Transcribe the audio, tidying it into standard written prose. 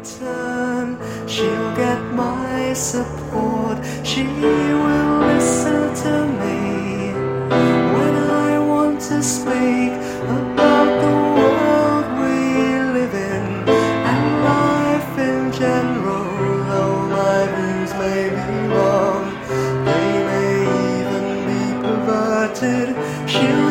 return. She'll get my support, she will listen to me when I want to speak about the world we live in and life in general. Though my views may be wrong, they may even be perverted, she'll